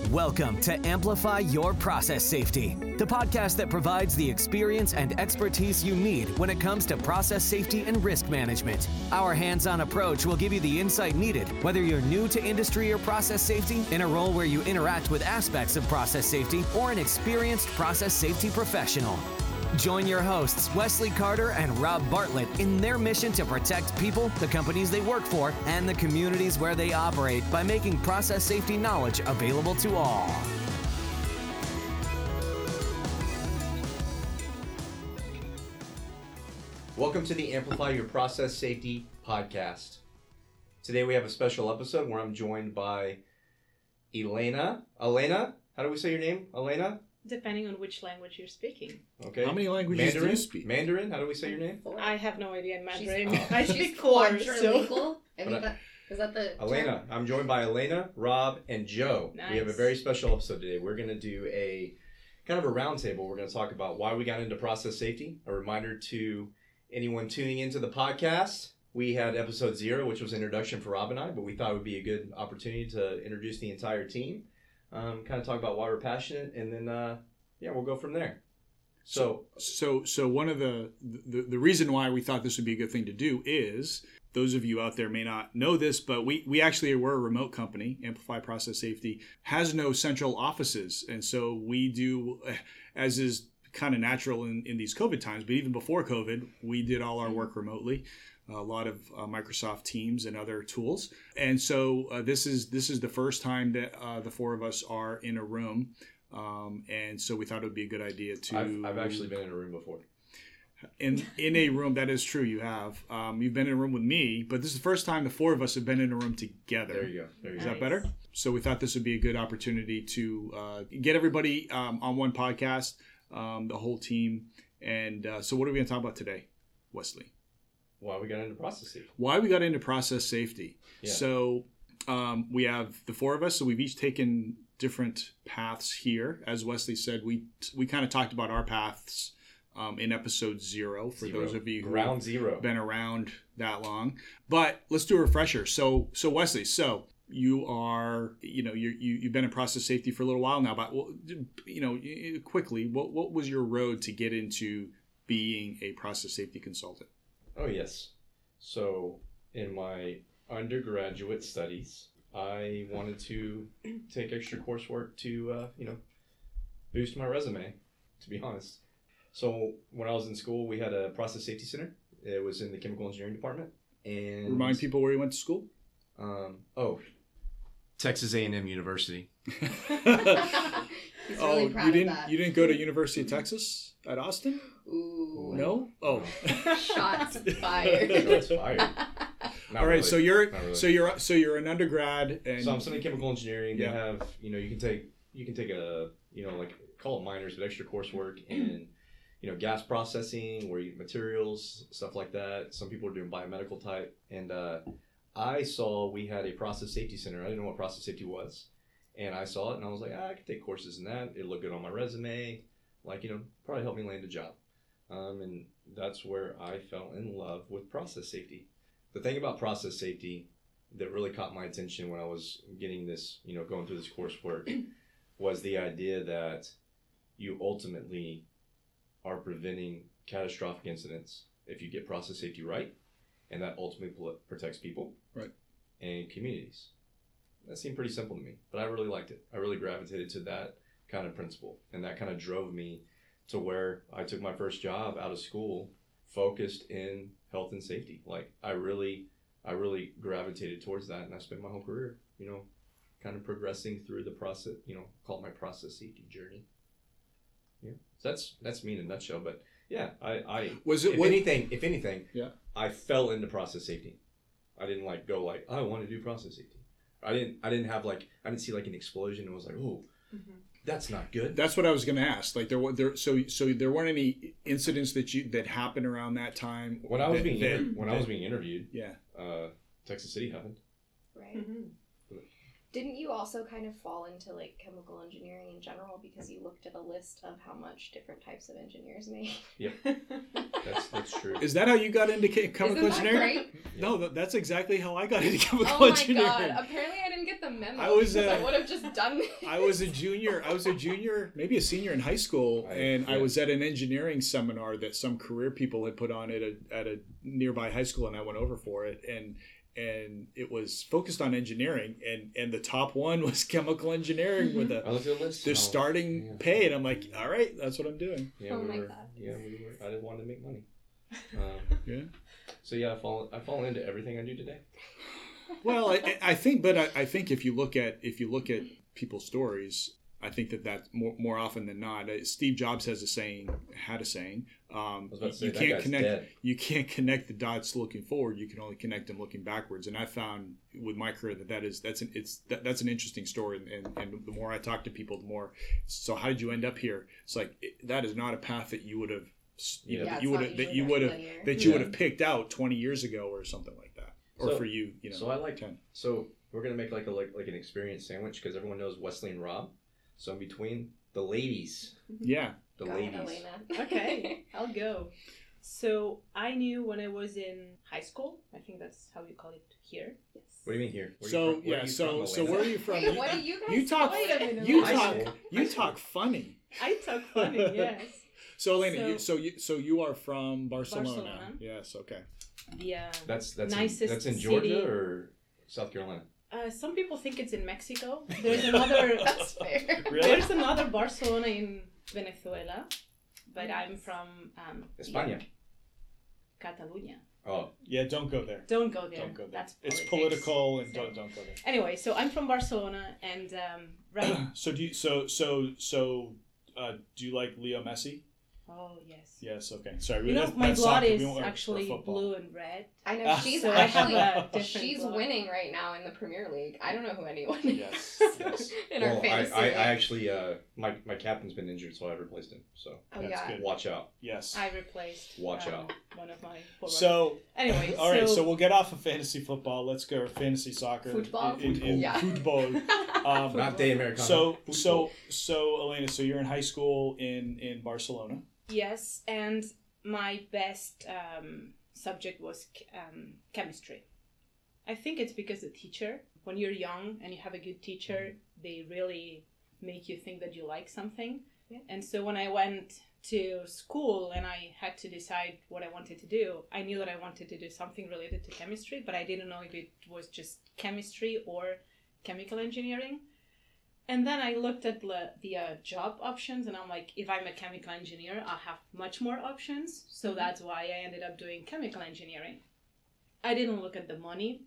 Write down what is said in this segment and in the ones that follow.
Welcome to Amplify Your Process Safety, the podcast that provides the experience and expertise you need when it comes to process safety and risk management. Our hands-on approach will give you the insight needed, whether you're new to industry or process safety, in a role where you interact with aspects of process safety, or an experienced process safety professional. Join your hosts, Wesley Carter and Rob Bartlett, in their mission to protect people, the companies they work for, and the communities where they operate by making process safety knowledge available to all. Welcome to the Amplify Your Process Safety podcast. Today we have a special episode where I'm joined by Elena. Elena? How do we say your name? Elena? Depending on which language you're speaking. Okay. How many languages Mandarin? do you speak? Mandarin? How do we say your name? I have no idea in Mandarin. She's- I speak four, so... I mean, is that the Elena. I'm joined by Elena, Rob, and Joe. Nice. We have a very special episode today. We're going to do a kind of a roundtable. We're going to talk about why we got into process safety. A reminder to anyone tuning into the podcast. We had episode 0, which was introduction for Rob and I, but we thought it would be a good opportunity to introduce the entire team. Kind of talk about why we're passionate, and then... yeah, we'll go from there. So one of the reason why we thought this would be a good thing to do is, those of you out there may not know this, but we actually were a remote company. Amplify Process Safety has no central offices. And so we do, as is kind of natural in these COVID times, but even before COVID, we did all our work remotely. A lot of Microsoft Teams and other tools. And so this is the first time that the four of us are in a room. And so we thought it would be a good idea to... I've actually been in a room before. In a room, that is true, you have. You've been in a room with me, but this is the first time the four of us have been in a room together. There you go. Is that better? So we thought this would be a good opportunity to get everybody on one podcast, the whole team. And so what are we going to talk about today, Wesley? Why we got into process safety. Why we got into process safety. Yeah. So we have the four of us, so we've each taken different paths here. As Wesley said, we kind of talked about our paths in episode 0 for those of you who Ground zero. Been around that long. But let's do a refresher. So Wesley, you are, you've been in process safety for a little while now, but quickly, what was your road to get into being a process safety consultant? Oh yes. So in my undergraduate studies, I wanted to take extra coursework to, boost my resume, to be honest. So when I was in school, we had a process safety center. It was in the chemical engineering department. And remind people where you went to school. Texas A&M University. He's really proud of that. You didn't go to University of Texas at Austin? Ooh. No? Oh. Shots fired. Shots fired. All right, really. so you're an undergrad, and so I'm studying chemical engineering. Yeah. They have, you can take a, call it minors, but extra coursework in, gas processing, where you materials, stuff like that. Some people are doing biomedical type, and I saw we had a process safety center. I didn't know what process safety was, and I saw it, and I was like, I could take courses in that. It'd look good on my resume, probably help me land a job. And that's where I fell in love with process safety. The thing about process safety that really caught my attention when I was getting this, going through this coursework, was the idea that you ultimately are preventing catastrophic incidents if you get process safety right, and that ultimately protects people, right, and communities. That seemed pretty simple to me, but I really liked it. I really gravitated to that kind of principle, and that kind of drove me to where I took my first job out of school focused in health and safety. I really gravitated towards that, and I spent my whole career, kind of progressing through the process, call it my process safety journey. Yeah, so that's me in a nutshell. But yeah, if anything, yeah, I fell into process safety. I didn't go I want to do process safety. I didn't see an explosion and was like, oh. Mm-hmm. That's not good. That's what I was going to ask. There weren't any incidents that happened around that time when I was being interviewed. Yeah. Texas City happened. Right. Mm-hmm. Didn't you also kind of fall into like chemical engineering in general because you looked at a list of how much different types of engineers make? Yep, that's true. Is that how you got into chemical Isn't that engineering? great? No, that's exactly how I got into chemical Oh my engineering. god! Apparently, I didn't get the memo. I was, because I would have just done this. I was a junior, maybe a senior in high school, and I was at an engineering seminar that some career people had put on at a nearby high school, and I went over for it, and it was focused on engineering, and the top one was chemical engineering with the starting pay, and I'm like, all right, that's what I'm doing. Yeah, Oh my God. Yeah, we were. I didn't want to make money. Yeah. So yeah, I fall into everything I do today. Well, I think if you look at people's stories, I think that's more often than not. Steve Jobs had a saying. I was about to say, You that can't guy's connect. dead. You can't connect the dots looking forward. You can only connect them looking backwards. And I found with my career that's an interesting story. And the more I talk to people, the more. So how did you end up here? It's like that is not a path that you would have. Yeah, you would have picked out 20 years ago or something like that. Or So- for you, you know. So I like 10. So we're gonna make like an experience sandwich because everyone knows Wesley and Rob. So in between the ladies, Yeah. the Go ladies. ahead, Elena. Okay, I'll go. So I knew when I was in high school, I think that's how you call it here. Yes. What do you mean here? Where So you from? Where yeah, are you so from, so Elena? where are you from? Wait, what do you guys? You talk. Wait a minute. You High talk. school. You High school. talk funny. I talk funny, yes. So Elena, so you are from Barcelona. Barcelona. Yes. Okay. The That's nicest that's in Georgia city. or South Carolina. some people think it's in Mexico. There's another. That's fair. Really? There's another Barcelona in Venezuela, but I'm from España. Catalonia. Oh, Yeah. Don't go there. Don't go there. Don't go there. That's It's politics. political, and So- don't go there. Anyway, so I'm from Barcelona, and right. So do you do you like Leo Messi? Oh yes. Yes. Okay. Sorry. You know, that's my blood soccer. We is won't- or actually football. blue and red. I know she's So I have actually a different she's blood. winning right now in the Premier League. I don't know who anyone Yes, is yes. in our well, fantasy. I league. actually my captain's been injured, so I replaced him. So Oh That's yeah. good. watch out. Yes. I replaced Watch out. one of my forwards. So anyway, all right. So we'll get off of fantasy football. Let's go to fantasy soccer. Football? In Yeah. football. Not de Americano. So Elena, so you're in high school in Barcelona. yes, and my best subject was chemistry. I think it's because the teacher, when you're young and you have a good teacher, they really make you think that you like something. Yeah. And so when I went to school and I had to decide what I wanted to do, I knew that I wanted to do something related to chemistry, but I didn't know if it was just chemistry or chemical engineering. And then I looked at the job options, and I'm like, if I'm a chemical engineer, I'll have much more options. So that's why I ended up doing chemical engineering. I didn't look at the money.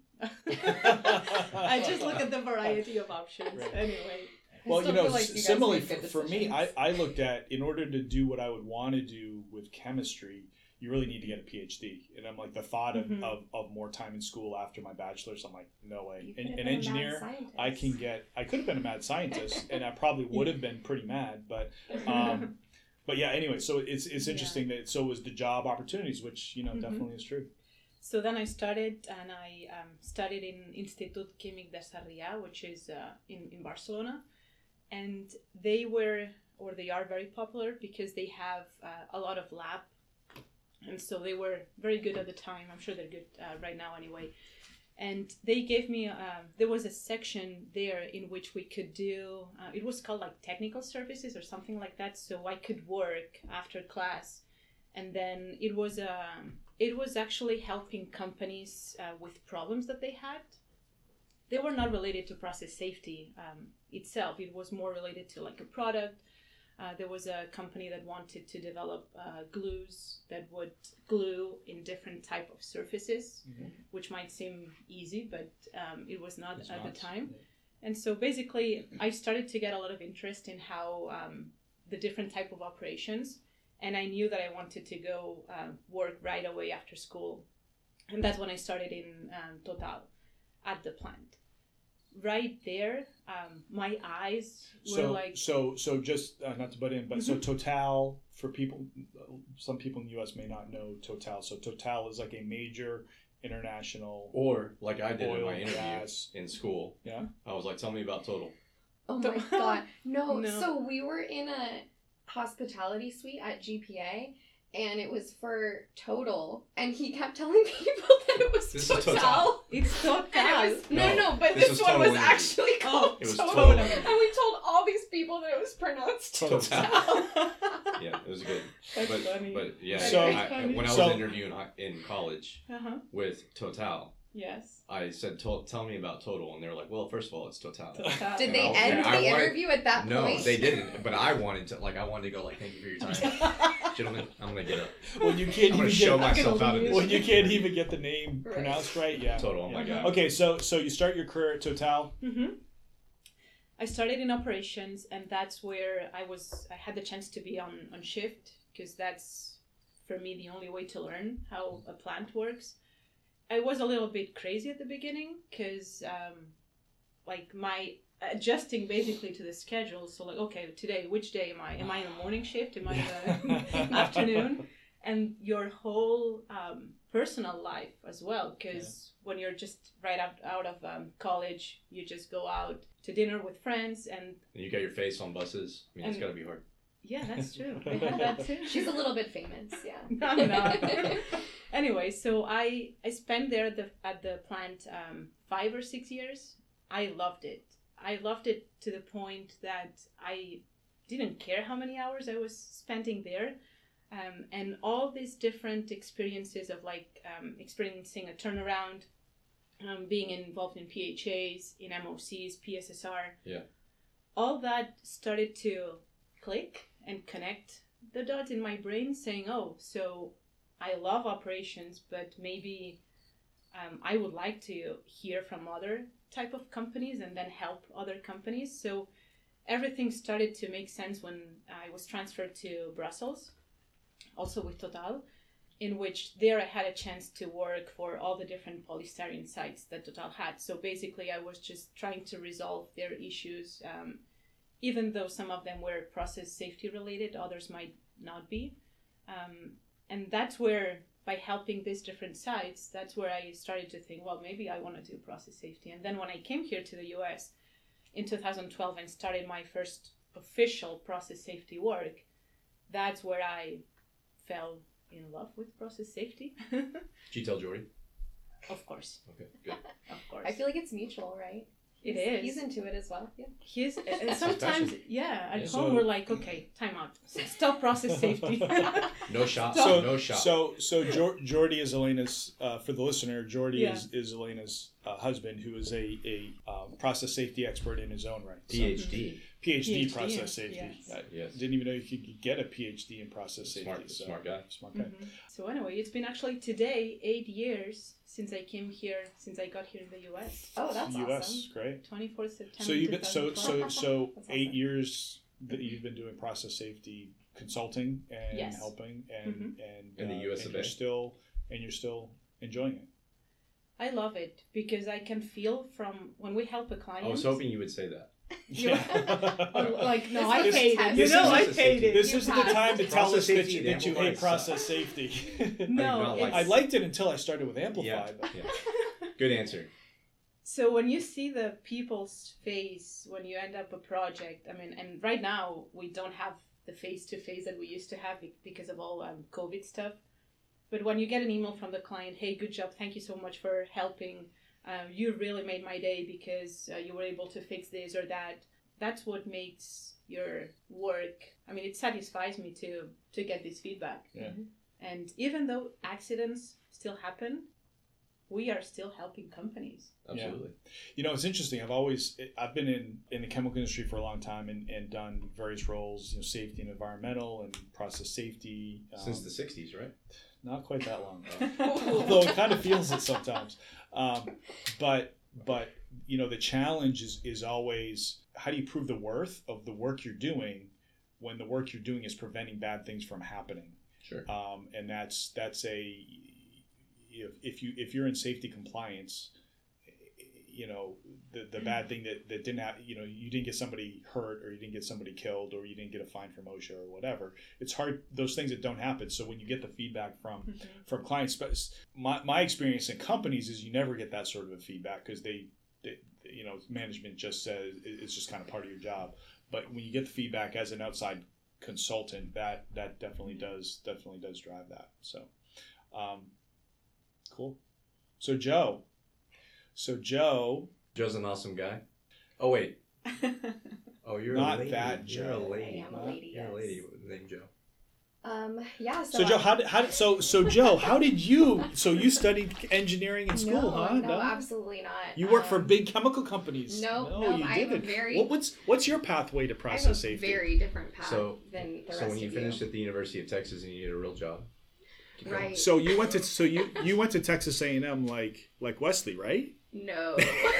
I just look at the variety of options. Right. Anyway. Well, still you know, feel like you guys similarly make good for me, decisions. I looked at, in order to do what I would want to do with chemistry, you really need to get a PhD. And I'm like, the thought Mhm. of more time in school after my bachelor's, I'm like, no way. You could have An been a mad engineer, scientist. I could have been a mad scientist, and I probably would have been pretty mad, but yeah, anyway, so it's interesting that so was the job opportunities, which, you know, Mhm. definitely is true. So then I started, and I studied in Institut Químic de Sarrià, which is in Barcelona. And they are very popular because they have a lot of lab. And so they were very good at the time. I'm sure they're good right now anyway. And they gave me, there was a section there in which we could do, it was called like technical services or something like that. So I could work after class. And then it was actually helping companies with problems that they had. They were not related to process safety itself. It was more related to like a product. There was a company that wanted to develop glues that would glue in different type of surfaces, which might seem easy, but it was not It's at not. the time. And so basically, I started to get a lot of interest in how the different type of operations, and I knew that I wanted to go work right away after school. And that's when I started in Total at the plant. Right there, my eyes were like... So just not to butt in, but so Total, for people, some people in the U.S. may not know Total. So Total is like a major international Or like I did in oil, my interview gas. in school. Yeah. I was like, tell me about Total. Oh my god. No, No. so we were in a hospitality suite at GPA and it was for Total and he kept telling people that it was This is Total. Total. It's Total. And it was No, no, but this this was one was Total Energy. actually called It was Total. Total And Energy. we told all these people that it was pronounced Total. Total. Yeah, it was good. That's But funny. yeah, So- when I was So- interviewing in college Uh-huh. with Total, Yes. I said, tell me about Total, and they were like, well, first of all, it's Total. Did they And end I the wanted- interview at that No, point? they didn't. But I wanted to go like, thank you for your time, gentlemen. I'm gonna get up. When you can't I'm gonna even show get myself out of this. when you can't even get the name Right. pronounced right. Yeah. Total. Oh my Yeah. god. Okay, so you start your career at Total. Mm-hmm. I started in operations, and that's where I had the chance to be on shift, because that's, for me, the only way to learn how a plant works. I was a little bit crazy at the beginning, because like my adjusting basically to the schedule. So like, okay, today, which day am I? Am I in the morning shift? Am I in the afternoon? And your whole personal life as well, because when you're just right out of college, you just go out to dinner with friends, and And you got your face on buses. I mean, it's And- got to be hard. yeah, that's true. I had that too. She's a little bit famous, yeah. I'm not. Anyway, so I spent there at the plant 5 or 6 years. I loved it. I loved it to the point that I didn't care how many hours I was spending there. And all these different experiences of like experiencing a turnaround, being involved in PHAs, in MOCs, PSSR. Yeah. All that started to click and connect the dots in my brain, saying, oh, so I love operations, but maybe I would like to hear from other type of companies and then help other companies. So everything started to make sense when I was transferred to Brussels, also with Total, in which there I had a chance to work for all the different polystyrene sites that Total had. So basically I was just trying to resolve their issues, even though some of them were process safety related, others might not be. And that's where, by helping these different sites, that's where I started to think, well, maybe I want to do process safety. And then when I came here to the US in 2012 and started my first official process safety work, that's where I fell in love with process safety. Did you tell Jordy? Of course. Okay, good. Of course. I feel like it's mutual, right? It is. He's into it as well, yeah. He's sometimes, yeah, at So- home we're like, okay, time out. Stop process safety. No shot. So- no shot. So Jordy is Elena's, for the listener, Jordy Yeah. is Elena's husband, who is a process safety expert in his own right. So, PhD. PhD PhD, process safety. yes. I Yes. didn't even know you could get a PhD in process safety. Smart guy. Smart guy. Mhm. So anyway, it's been actually today 8 years since I came here, since I got here in the US. Oh, that's US, awesome. great. 24th September. So you've been so 2012. That's 8 awesome. years that you've been doing process safety consulting and Yes. helping and In the US and of A. you're still enjoying it. I love it because I can feel from when we help a client. I was hoping you would say that. Like, no, This I was paid test. it. This You know, is- I this is- paid it. This You isn't the passed. time to tell us Process that safety you, and that you hate Amplify process safety. No, not like- I it's, liked it until I started with Amplify. Yeah. But yeah. Good answer. so when you see the people's face when you end up a project, I mean, and right now we don't have the face-to-face that we used to have because of all COVID stuff. But when you get an email from the client, hey, good job, thank you so much for helping. You really made my day because you were able to fix this or that. That's what makes your work. I mean, it satisfies me to get this feedback. Yeah. And even though accidents still happen, we are still helping companies. Absolutely. you know, it's interesting. I've been in the chemical industry for a long time and done various roles, safety and environmental and process safety. Since the 60s, right? Not quite that long, although it kind of feels it sometimes. But the challenge is always, how do you prove the worth of the work you're doing when the work you're doing is preventing bad things from happening? Sure. And if you're in safety compliance, the bad thing that didn't have, you didn't get somebody hurt, or you didn't get somebody killed, or you didn't get a fine from OSHA or whatever. It's hard, those things that don't happen. So when you get the feedback from clients, but my experience in companies is you never get that sort of a feedback, because they management just says it's just kind of part of your job. But when you get the feedback as an outside consultant, that definitely does drive that. So cool. So Joe's an awesome guy. Oh wait. Oh, you're not a lady. that You're Joe. I a lady. am a lady, You're yes. a lady named Joe. Yeah. So Joe, Joe, how did you? So you studied engineering in school, No, huh? no, absolutely not. You work for big chemical companies. No, you I have a didn't. very- What's your pathway to I have process a safety? very different path So than the rest So when you of finished at the University of Texas and you needed a real job. keep going. Right. So you went to Texas A&M like Wesley, right? No.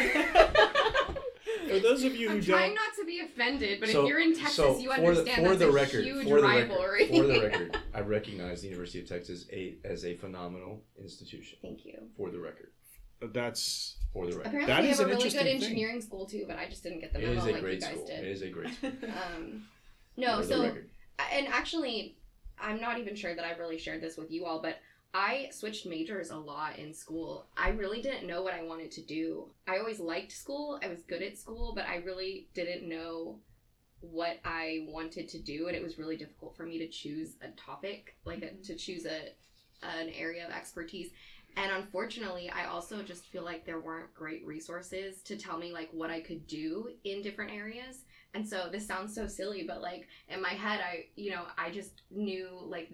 For those of you who I'm don't, trying not to be offended, but So- if you're in Texas, so you for understand the, for that's the a record, huge for the rivalry. Record, for the record, I recognize the University of Texas as a phenomenal institution. Thank you. For the record. that's For the record. Apparently, That they is have an a really interesting good thing. engineering school too, but I just didn't get the It memo is a like you great guys school. did. It is a great school. No, For the so record. and actually, I'm not even sure that I've really shared this with you all, but I switched majors a lot in school. I really didn't know what I wanted to do. I always liked school. I was good at school, but I really didn't know what I wanted to do, and it was really difficult for me to choose a topic, to choose an area of expertise. And unfortunately, I also just feel like there weren't great resources to tell me like what I could do in different areas. And so this sounds so silly, but like in my head, I just knew like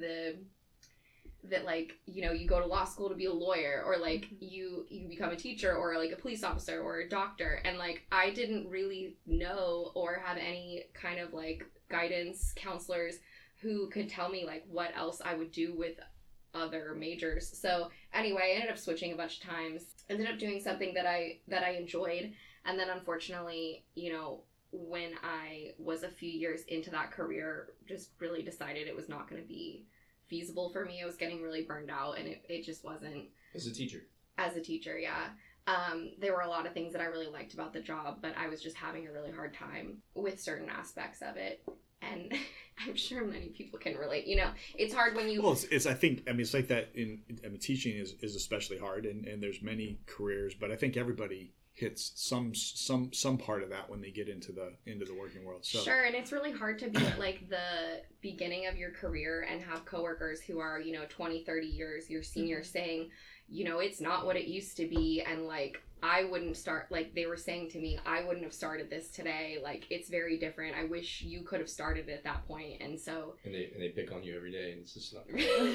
you go to law school to be a lawyer, or like you become a teacher, or like a police officer, or a doctor. And like I didn't really know or have any kind of like guidance counselors who could tell me like what else I would do with other majors. So anyway, I ended up switching a bunch of times, ended up doing something that I enjoyed. And then unfortunately, when I was a few years into that career, just really decided it was not going to be feasible for me. I was getting really burned out, and it just wasn't. As a teacher. As a teacher, yeah. There were a lot of things that I really liked about the job, but I was just having a really hard time with certain aspects of it. And I'm sure many people can relate. It's hard when you... Well, it's like that teaching is especially hard, and there's many careers, but I think everybody hits some part of that when they get into the working world. So. Sure, and it's really hard to be at like the beginning of your career and have coworkers who are 20, 30 years your senior saying, it's not what it used to be, and like I wouldn't start, like they were saying to me, I wouldn't have started this today, like it's very different, I wish you could have started at that point. And so And they pick on you every day, and it's just not.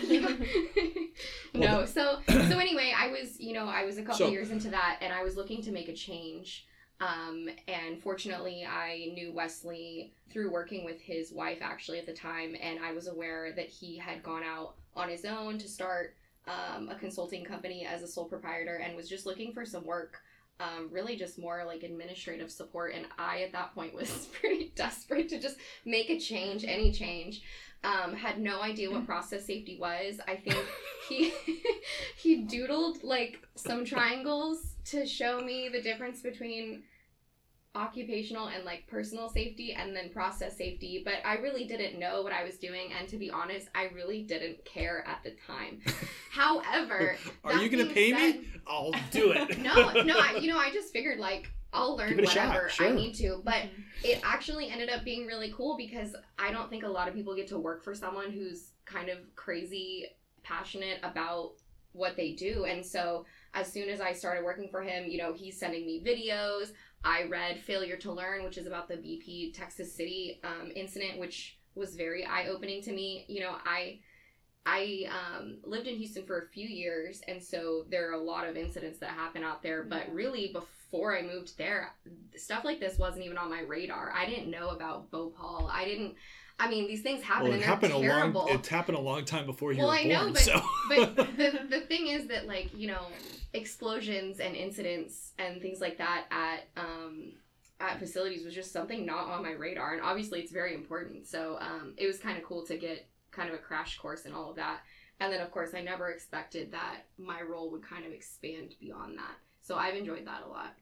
No, so anyway, I was a couple years into that, and I was looking to make a change. And fortunately, I knew Wesley through working with his wife actually at the time, and I was aware that he had gone out on his own to start a consulting company as a sole proprietor, and was just looking for some work, really just more like administrative support. And I at that point was pretty desperate to just make a change, any change. Had no idea what process safety was. I think he doodled like some triangles to show me the difference between occupational and like personal safety, and then process safety, but I really didn't know what I was doing, and to be honest, I really didn't care at the time. However, are you gonna pay me? I'll do it. No, I just figured like I'll learn whatever I need to, but it actually ended up being really cool, because I don't think a lot of people get to work for someone who's kind of crazy passionate about what they do. And so as soon as I started working for him, he's sending me videos. I read Failure to Learn, which is about the BP Texas City incident, which was very eye-opening to me. I lived in Houston for a few years, and so there are a lot of incidents that happen out there, but really before I moved there, stuff like this wasn't even on my radar. I didn't know about Bhopal. These things happen, and they're terrible. It happened a long time before you were born. I know, so. but the thing is that, like, explosions and incidents and things like that at facilities was just something not on my radar, and obviously it's very important. So it was kind of cool to get kind of a crash course in all of that. And then of course I never expected that my role would kind of expand beyond that. So I've enjoyed that a lot.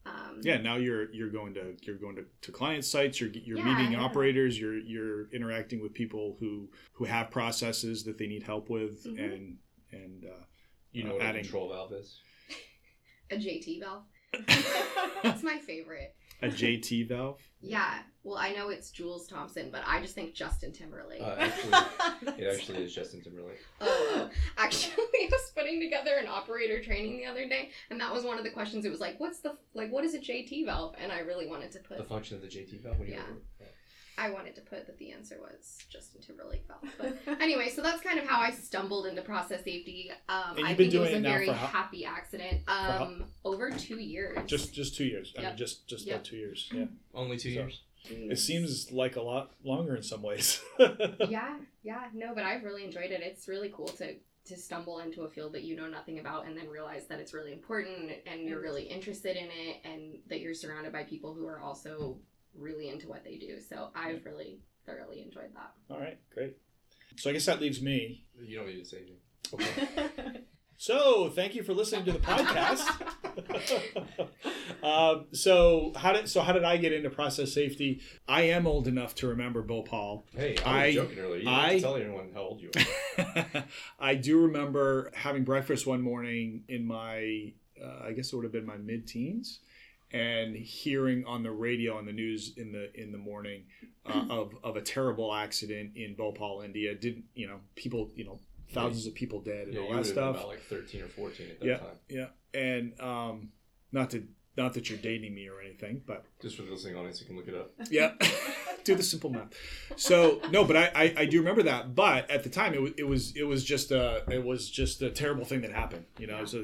Now you're going to client sites. You're Yeah, meeting yeah. operators. You're interacting with people who have processes that they need help with, Mhm. and You know what a adding control valve is? A JT valve. That's my favorite. a JT valve. Yeah. Well, I know it's Jules Thompson, but I just think Justin Timberlake. It actually is Justin Timberlake. Oh. Actually, I was putting together an operator training the other day, and that was one of the questions. It was like, what is a JT valve? And I really wanted to put The function of the JT valve. When you I wanted to put that the answer was Justin Timberlake valve. But anyway, so that's kind of how I stumbled into process safety. And I you've been think it was doing a it now very for how- happy accident. Over 2 years. Just 2 years. I Yep. mean, just Yep. about 2 years. Yeah. Only 2 years. It seems like a lot longer in some ways. Yeah, no, but I've really enjoyed it. It's really cool to stumble into a field that you know nothing about and then realize that it's really important and you're really interested in it and that you're surrounded by people who are also really into what they do. So I've really thoroughly enjoyed that. All right, great. So I guess that leaves me. You don't need to say anything. Okay. So thank you for listening to the podcast. So how did I get into process safety? I am old enough to remember Bhopal. Hey, I was joking earlier. You don't have to tell anyone how old you are. I do remember having breakfast one morning in my, I guess it would have been my mid-teens, and hearing on the radio on the news in the morning of a terrible accident in Bhopal, India. People, thousands of people dead and all that stuff. About like 13 or 14 at that time. Yeah, and not that you're dating me or anything, but Just for the listening audience, you can look it up. yeah, do the simple math. So no, but I do remember that. But at the time, it was just a terrible thing that happened. So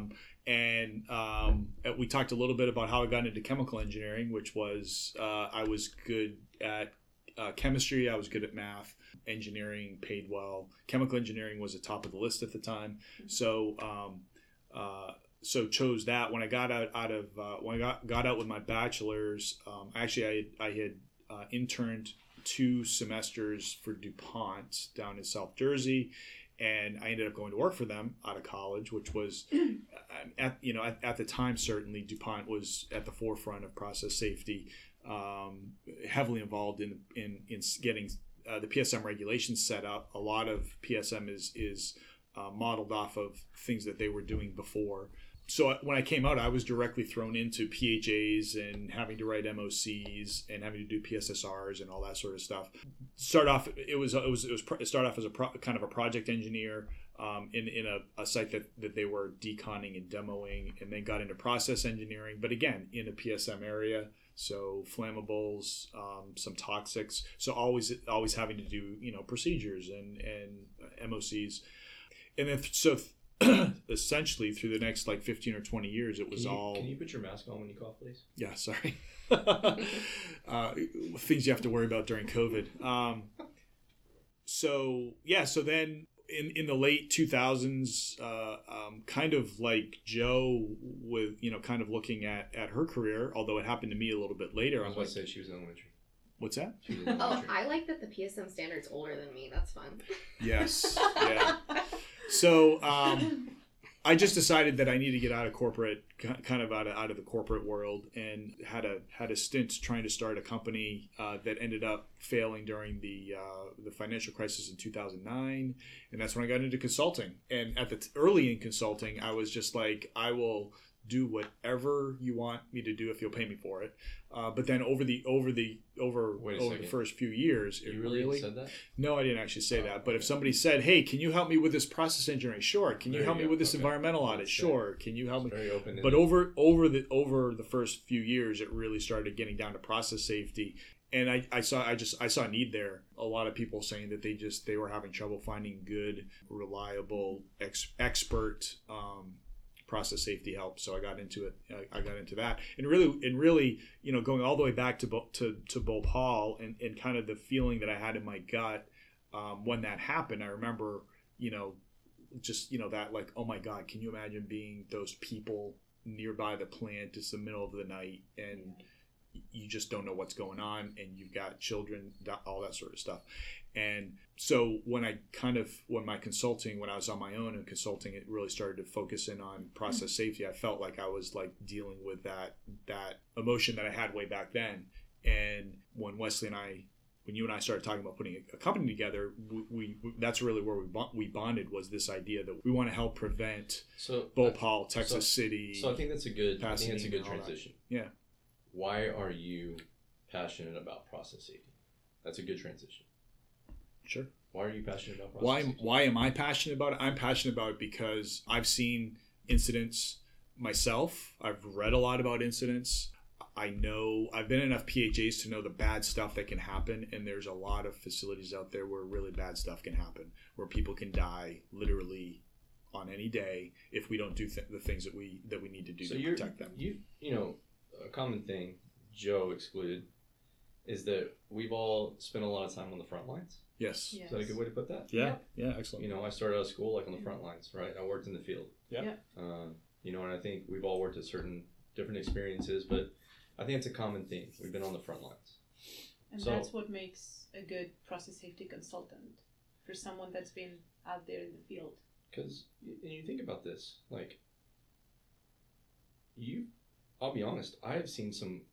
we talked a little bit about how I got into chemical engineering, which was I was good at chemistry. I was good at math. Engineering paid well. Chemical engineering was at the top of the list at the time. So chose that. When I got out with my bachelor's, actually I had interned 2 semesters for DuPont down in South Jersey, and I ended up going to work for them out of college, which was at the time certainly DuPont was at the forefront of process safety, heavily involved in getting the PSM regulations set up. A lot of PSM is modeled off of things that they were doing before. So when I came out, I was directly thrown into PHAs and having to write MOCs and having to do PSSRs and all that sort of stuff. Start off as a kind of a project engineer in a site that they were deconning and demoing, and then got into process engineering, but again in a PSM area. So flammables, some toxics. So always having to do procedures and MOCs, and then essentially through the next like 15 or 20 years, it was all. Can you put your mask on when you cough, please? Yeah, sorry. Things you have to worry about during COVID. So then. In the late 2000s, kind of like Joe, with kind of looking at her career, although it happened to me a little bit later. I was about to say she was in elementary. What's that? Oh, I like that the PSM standard's older than me. That's fun. Yes. Yeah. So I just decided that I need to get out of corporate, kind of out of the corporate world, and had a stint trying to start a company that ended up failing during the financial crisis in 2009, and that's when I got into consulting. And early in consulting, I was just like, I will do whatever you want me to do if you'll pay me for it. But then over the first few years, you really said that? No, I didn't actually say that. But if somebody said, "Hey, can you help me with this process engineering?" Sure. Can you help me with this environmental audit? Sure. Can you help me? Very open. But over the first few years, it really started getting down to process safety. And I saw a need there. A lot of people saying that they were having trouble finding good, reliable, expert process safety help. So I got into it. I got into that, and really, going all the way back to Bhopal and kind of the feeling that I had in my gut when that happened. I remember, that like, oh my God, can you imagine being those people nearby the plant? It's the middle of the night, and you just don't know what's going on, and you've got children, all that sort of stuff. And so when I when I was on my own and consulting, it really started to focus in on process safety. I felt like I was like dealing with that emotion that I had way back then. And when when you and I started talking about putting a company together, we that's really where we bonded, was this idea that we want to help prevent Bhopal, Texas City. So I think that's a good Pasadena, transition. Yeah. Why are you passionate about process safety? That's a good transition. Sure. Why are you passionate about process safety? Why am I passionate about it? I'm passionate about it because I've seen incidents myself. I've read a lot about incidents. I've been enough PHAs to know the bad stuff that can happen, and there's a lot of facilities out there where really bad stuff can happen, where people can die literally on any day if we don't do the things that we need to do to protect them. You know, a common thing, Joe excluded, is that we've all spent a lot of time on the front lines. Yes. Is that a good way to put that? Yeah. Yeah. Excellent. You know, I started out of school like on the front lines, right? I worked in the field. Yeah. You know, and I think we've all worked at certain different experiences, but I think it's a common theme. We've been on the front lines. And that's what makes a good process safety consultant, for someone that's been out there in the field. Because, and you think about this, like, I'll be honest, I have seen some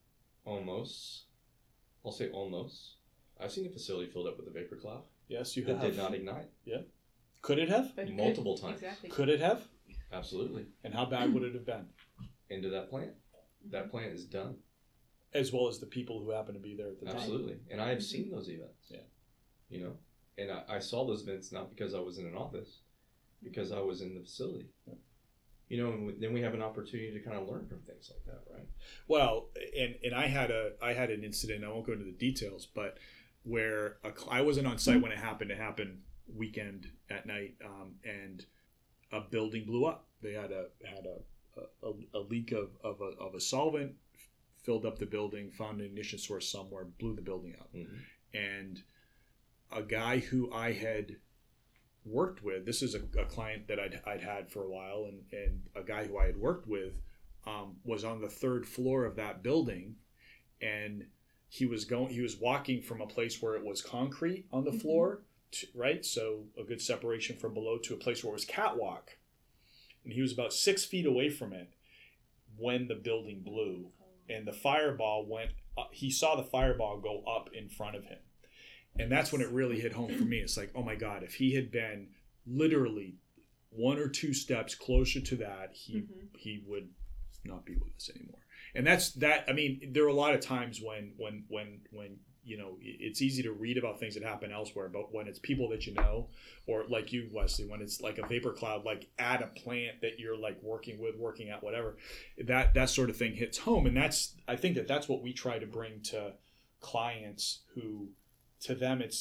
I'll say almost. I've seen a facility filled up with a vapor cloud. Yes, you that have. did not ignite. Yeah. Could it have? Multiple times. Exactly. Could it have? Absolutely. And how bad would it have been? Into that plant. That plant is done. As well as the people who happen to be there at the time. Absolutely. And I have seen those events. Yeah. You know? And I saw those events not because I was in an office, because I was in the facility. Yeah. You know, and then we have an opportunity to kind of learn from things like that, right? Well, and I had an incident, I won't go into the details, but where I wasn't on site when it happened. It happened weekend at night, and a building blew up. They had a leak of a solvent, filled up the building, found an ignition source somewhere, blew the building up. Mm-hmm. And a guy who I had worked with, this is a client that I'd had for a while, and a guy who I had worked with was on the third floor of that building, and he was walking from a place where it was concrete on the floor, right? So a good separation from below, to a place where it was catwalk. And he was about 6 feet away from it when the building blew, and the fireball went up. He saw the fireball go up in front of him. And that's when it really hit home for me. It's like, oh my God, if he had been literally 1 or 2 steps closer to that, he would not be with us anymore. And that's that. I mean, there are a lot of times when you know, it's easy to read about things that happen elsewhere, but when it's people that you know, or like you, Wesley, when it's like a vapor cloud, like at a plant that you're like working at, whatever, that sort of thing hits home. And I think that's what we try to bring to clients who, to them, it's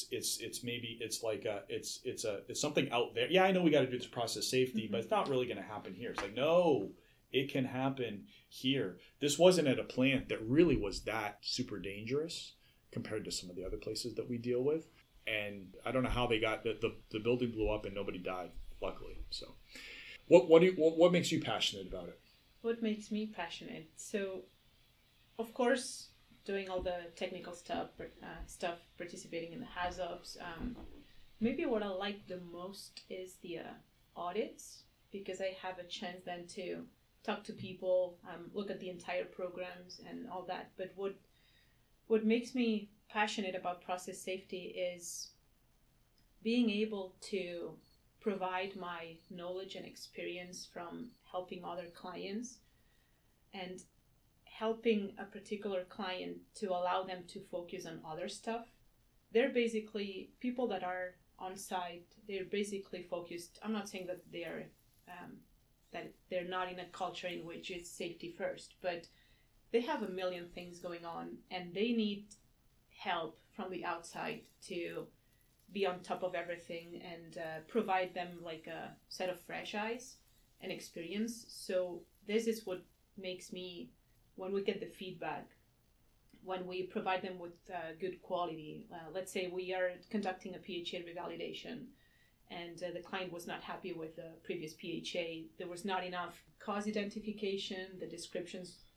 something out there. Yeah, I know we got to do this process safety, but it's not really going to happen here. It's like, no, it can happen here. This wasn't at a plant that really was that super dangerous compared to some of the other places that we deal with. And I don't know how they got the building blew up and nobody died, luckily. So what makes you passionate about it? What makes me passionate? So, of course, doing all the technical stuff, participating in the HAZOPs. Maybe what I like the most is the audits, because I have a chance then to talk to people, look at the entire programs and all that. But what makes me passionate about process safety is being able to provide my knowledge and experience from helping other clients, and helping a particular client to allow them to focus on other stuff. They're basically people that are on site. They're basically focused. I'm not saying that they're not in a culture in which it's safety first, but they have a million things going on, and they need help from the outside to be on top of everything and provide them like a set of fresh eyes and experience. So this is what makes me, when we get the feedback, when we provide them with good quality, let's say we are conducting a PHA revalidation, and the client was not happy with the previous PHA. There was not enough cause identification. The descriptions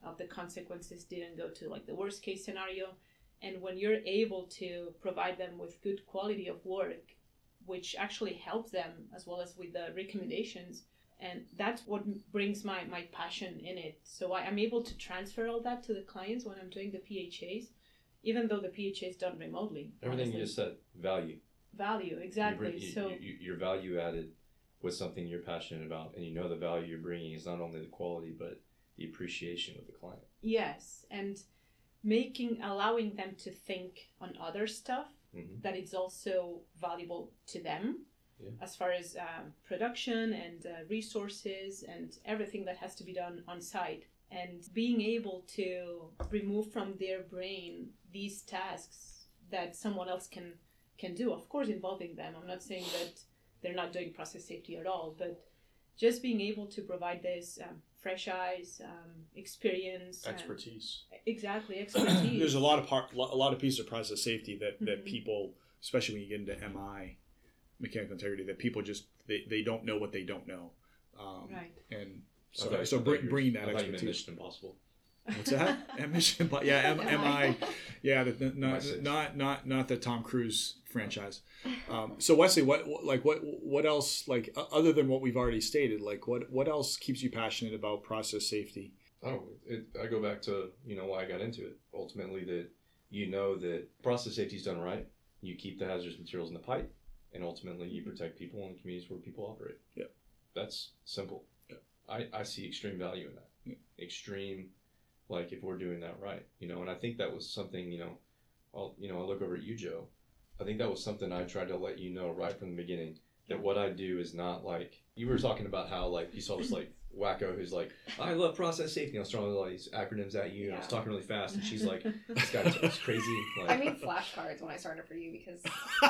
of the consequences didn't go to like the worst case scenario. And when you're able to provide them with good quality of work, which actually helps them as well as with the recommendations, and that's what brings my passion in it. So I'm able to transfer all that to the clients when I'm doing the PHAs, even though the PHA is done remotely. Everything honestly. you just said, value. Value, exactly. Your value added with something you're passionate about, and you know the value you're bringing is not only the quality but the appreciation of the client. Yes, and allowing them to think on other stuff that it's also valuable to them, as far as production and resources and everything that has to be done on site, and being able to remove from their brain these tasks that someone else can do, of course involving them. I'm not saying that they're not doing process safety at all, but just being able to provide this fresh eyes, experience, expertise. Exactly, expertise. There's a lot of pieces of process safety that people, especially when you get into MI, mechanical integrity, that people just they don't know what they don't know. Right. And so bringing that expertise. You meant Mission Impossible. What's that? Mission Impossible. Yeah, MI. Yeah, not the Tom Cruise franchise. So Wesley, what else, like other than what we've already stated, like what else keeps you passionate about process safety? I go back to why I got into it. Ultimately, that process safety is done right. You keep the hazardous materials in the pipe, and ultimately you protect people in the communities where people operate. Yeah, that's simple. Yeah. I see extreme value in that. Yeah. Extreme, like if we're doing that right, and I think that was something, I look over at you, Joe. I think that was something I tried to let you know right from the beginning, that what I do is not like, you were talking about how like you saw this like wacko who's like, I love process safety. I was throwing all these acronyms at you, and I was talking really fast, and she's like, this guy's crazy. Like, I made flashcards when I started for you because.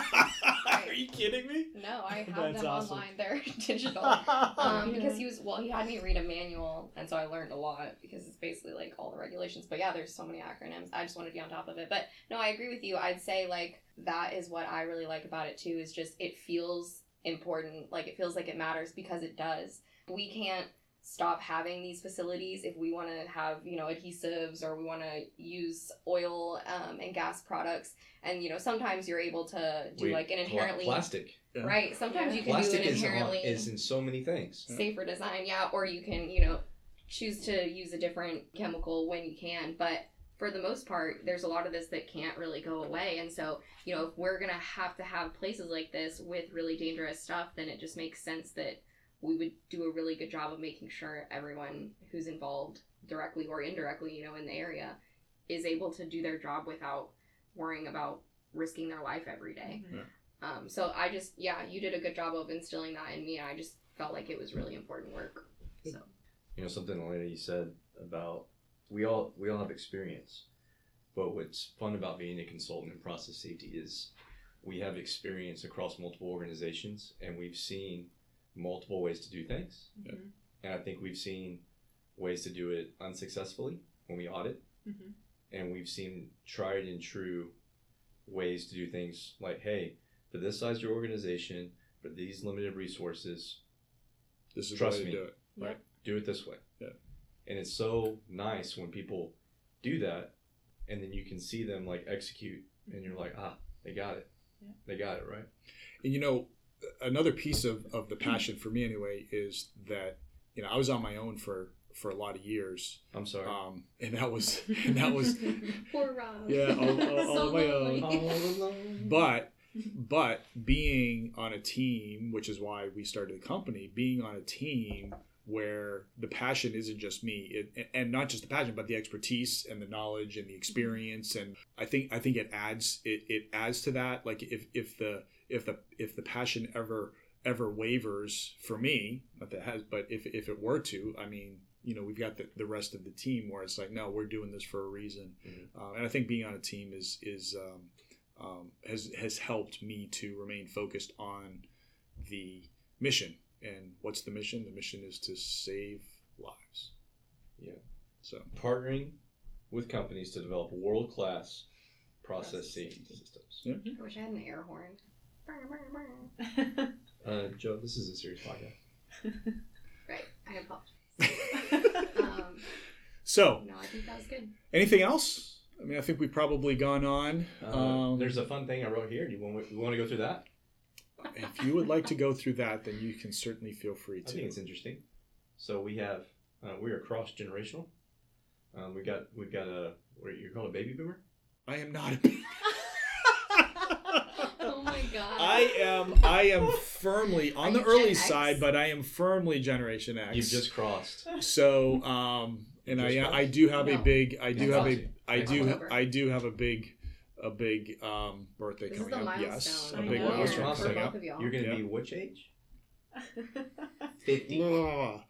Are you kidding me? No, I have them awesome. Online. They're digital. Because he had me read a manual, and so I learned a lot because it's basically like all the regulations. But yeah, there's so many acronyms. I just want to be on top of it. But no, I agree with you. I'd say like that is what I really like about it too. Is just it feels important. Like it feels like it matters because it does. We can't stop having these facilities if we want to have adhesives, or we want to use oil and gas products, and sometimes you're able to do like an inherently plastic, right? Sometimes you can plastic do an inherently is in so many things safer design, or you can choose to use a different chemical when you can, but for the most part there's a lot of this that can't really go away. And so if we're gonna have to have places like this with really dangerous stuff, then it just makes sense that we would do a really good job of making sure everyone who's involved directly or indirectly, in the area is able to do their job without worrying about risking their life every day. Mm-hmm. So I just, you did a good job of instilling that in me, and I just felt like it was really important work. So, something Elena you said about we all have experience, but what's fun about being a consultant in process safety is we have experience across multiple organizations, and we've seen multiple ways to do things. Mm-hmm. And I think we've seen ways to do it unsuccessfully when we audit. Mm-hmm. And we've seen tried and true ways to do things like, hey, for this size of your organization, for these limited resources, this is trust the way me, to do it. Right? Do it this way. Yeah. And it's so nice when people do that, and then you can see them like execute, and you're like, they got it. Yeah. They got it, right? And another piece of the passion for me anyway is that I was on my own for a lot of years. I'm sorry. And that was poor Rob. Yeah, all on my own. All alone. But being on a team, which is why we started the company, being on a team where the passion isn't just me, and not just the passion, but the expertise and the knowledge and the experience, and I think it adds to that. Like if the passion ever wavers for me, not that it has, but if it were to, we've got the rest of the team where it's like, no, we're doing this for a reason. Mm-hmm. And I think being on a team has helped me to remain focused on the mission. And what's the mission? The mission is to save lives. Yeah. So partnering with companies to develop world-class process safety systems. Yeah. I wish I had an air horn. Joe, this is a serious podcast. Right. I apologize. So, No, I think that was good. anything else? I mean, I think we've probably gone on. There's a fun thing I wrote here. Do you want to go through that? If you would like to go through that, then you can certainly feel free I to. think it's interesting. So we have, we are cross generational. We've got a, what you're called a baby boomer. I am not. Oh my god. I am firmly on Are the you early Gen X? side, but I am firmly Generation X. You've just crossed. So, and Just I do have a No. big, I do That's have a, awesome. I That's do, awesome. I do have a big birthday This is coming the up. Yes, milestone. a I big know. milestone For coming both up. of y'all. You're going to Yeah. be which age? 50. Yeah.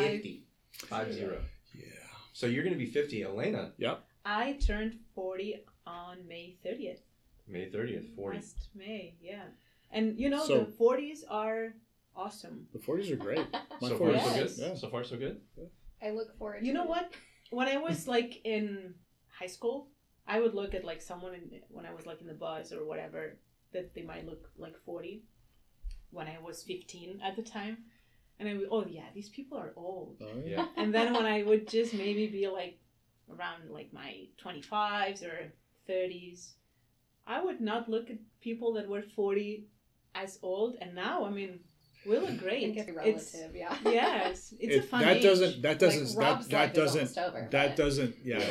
5. So you're going to be 50. Elena, I turned 40 on May 30th. May 30th, 40. Last May, yeah. And you know, So- the 40s are awesome. The 40s are great. My So far, 40s. so good? Yes. Yeah. So far, so good? I look forward to You know it. what? When I was like in high school, I would look at like someone when I was like in the bus or whatever that they might look like 40 when I was 15 at the time. And I would, oh yeah, these people are old. Oh, Yeah. And then when I would just maybe be like around like my 25s or 30s, I would not look at people that were 40 as old. And now, I mean, we look I great. think it's relative, yeah. Yes, it's a fun that age. doesn't Like, Rob's that life is doesn't almost over, that but- doesn't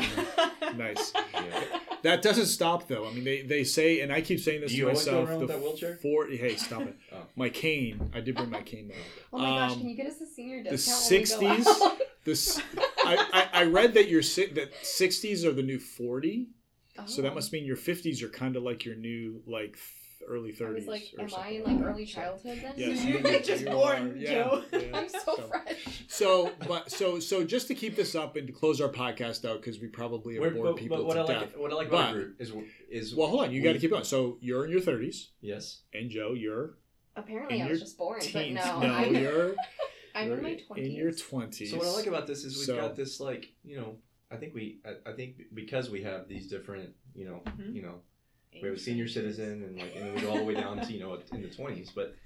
nice. Yeah. That doesn't stop though. I mean, they say, and I keep saying this Do to you always go myself. around with that wheelchair? Hey, stop it. Oh. My cane. I did bring my cane though. Oh my gosh, Um, can you get us a senior the discount when we go 60s? out? This I read that that 60s are the new 40. So that Oh. must mean your 50s are kind of like your new like early 30s. I was like, or am I something in like like that. early childhood then? Yes, You're just you born, are. Yeah, Joe. yeah. I'm so fresh. So just to keep this up and to close our podcast out because we probably have bored people what to I death. like, what I like But- about our group is Well, hold on, you got to keep going. So you're in your 30s, Yes. and Joe, you're Apparently in I your was just born, but teens. no. No, I'm, you're I'm you're in my 20s. in your 20s. So what I like about this is we've So- got this like, you know, I think because we have these different, you know, Mhm. you know, we have a senior citizen and then we go all the way down to, you know, in the 20s, but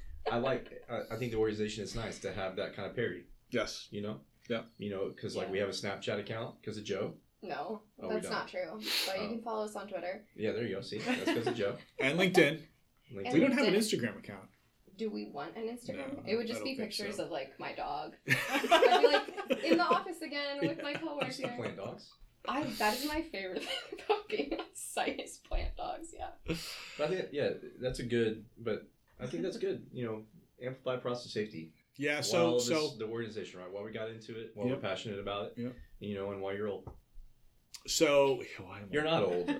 I think the organization is nice to have that kind of parity, Yes. you know? Yeah. You know, because like Yeah. we have a Snapchat account because of Joe. No, Oh, we that's don't. not true. But you Oh. can follow us on Twitter. Yeah, there you go. See, that's because of Joe. And LinkedIn. LinkedIn. We don't have an LinkedIn. Instagram account. Do we want an Instagram? No, It would I just don't be think pictures so. of like my dog. I'd be like in the office again with my You coworker. still plant dogs. That is my favorite thing about being on site is plant dogs. Yeah. But I think, yeah, that's a good, but I think that's good. You know, amplify process safety. Yeah. While So the organization, right? While we got into it, while Yep. we're passionate about it, Yep. you know, and while you're old. You're not old.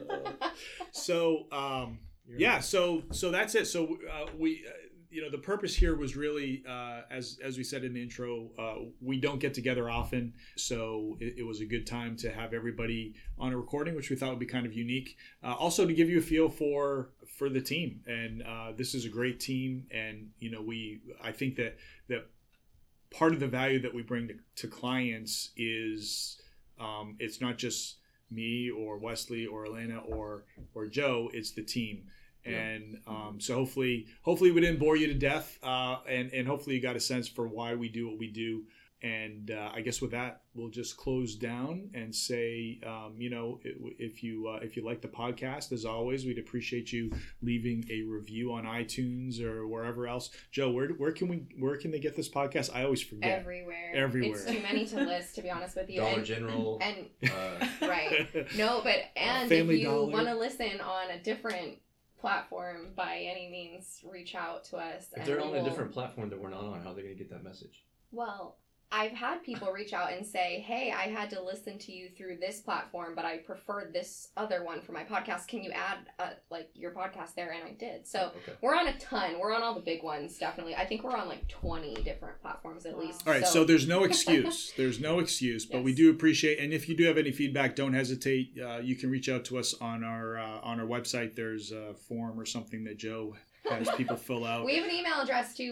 So You're yeah. not. So that's it. So we. You know, the purpose here was really, as we said in the intro, we don't get together often, so it was a good time to have everybody on a recording, which we thought would be kind of unique. Also, to give you a feel for the team, and this is a great team, and you know, I think that part of the value that we bring to clients is it's not just me or Wesley or Elena or Joe, it's the team. And so hopefully we didn't bore you to death, and hopefully you got a sense for why we do what we do. And I guess with that, we'll just close down and say, you know, if you like the podcast, as always, we'd appreciate you leaving a review on iTunes or wherever else. Joe, where can they get this podcast? I always forget. Everywhere. Everywhere. It's too many to list, to be honest with you. Dollar And- General. And Right. no, but and Family if you Dollar. want to listen on a different platform, by any means, reach out to us. If and they're we on a will- different platform that we're not on, how are they going to get that message? Well, I've had people reach out and say, hey, I had to listen to you through this platform, but I preferred this other one for my podcast. Can you add like your podcast there? And I did. So Okay. we're on a ton. We're on all the big ones, definitely. I think we're on like 20 different platforms at Wow. least. All right, so there's no excuse. but we Yes. do appreciate. And if you do have any feedback, don't hesitate. You can reach out to us on our website. There's a form or something that Joe has people fill out. we have an email address too,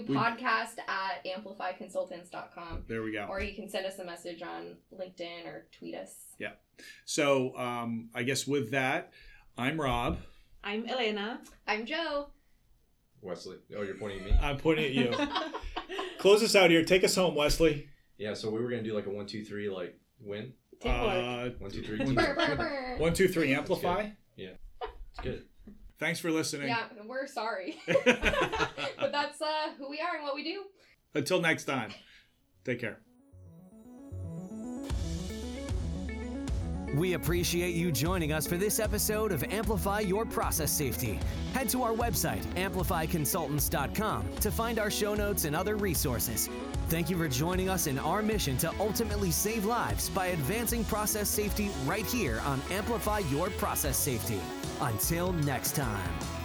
podcast@amplifyconsultants.com. There we go. Or you can send us a message on LinkedIn or tweet us. So I guess with that, I'm Rob. I'm Elena. I'm Joe. Wesley. Oh, you're pointing at me? I'm pointing at you. Close us out here. Take us home, Wesley. Yeah, so we were going to do like a 1, 2, 3, like win. Teamwork. 1, 2, 3. Brr, brr, brr. 1, 2, 3, amplify. Yeah, it's good. Thanks for listening. Yeah, we're sorry. But that's who we are and what we do. Until next time, take care. We appreciate you joining us for this episode of Amplify Your Process Safety. Head to our website, amplifyconsultants.com, to find our show notes and other resources. Thank you for joining us in our mission to ultimately save lives by advancing process safety right here on Amplify Your Process Safety. Until next time.